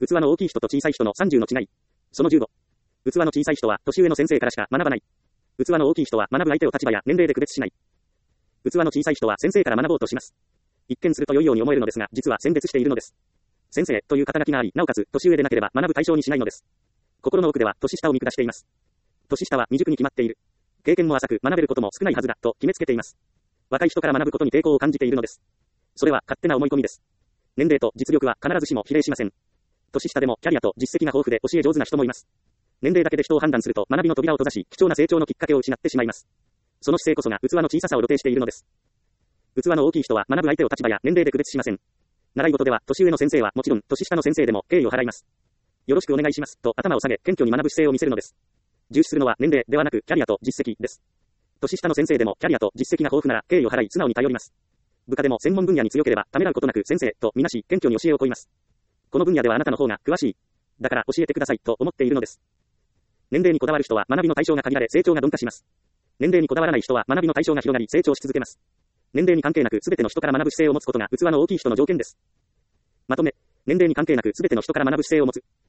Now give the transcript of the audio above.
器の大きい人と小さい人の30の違い。その15。器の小さい人は年上の先生からしか学ばない。器の大きい人は学ぶ相手を立場や年齢で区別しない。器の小さい人は先生から学ぼうとします。一見すると良いように思えるのですが、実は選別しているのです。先生という肩書きがあり、なおかつ年上でなければ学ぶ対象にしないのです。心の奥では年下を見下しています。年下は未熟に決まっている。経験も浅く学べることも少ないはずだと決めつけています。若い人から学ぶことに抵抗を感じているのです。それは勝手な思い込みです。年齢と実力は必ずしも比例しません。年下でもキャリアと実績が豊富で教え上手な人もいます。年齢だけで人を判断すると学びの扉を閉ざし、貴重な成長のきっかけを失ってしまいます。その姿勢こそが器の小ささを露呈しているのです。器の大きい人は学ぶ相手を立場や年齢で区別しません。習い事では年上の先生はもちろん年下の先生でも敬意を払います。よろしくお願いしますと頭を下げ謙虚に学ぶ姿勢を見せるのです。重視するのは年齢ではなくキャリアと実績です。年下の先生でもキャリアと実績が豊富なら敬意を払い素直に頼ります。部下でも専門分野に強ければためらうことなく先生とみなし謙虚に教えを請います。この分野ではあなたの方が詳しい。だから教えてくださいと思っているのです。年齢にこだわる人は学びの対象が限られ成長が鈍化します。年齢にこだわらない人は学びの対象が広がり成長し続けます。年齢に関係なく全ての人から学ぶ姿勢を持つことが器の大きい人の条件です。まとめ、年齢に関係なく全ての人から学ぶ姿勢を持つ。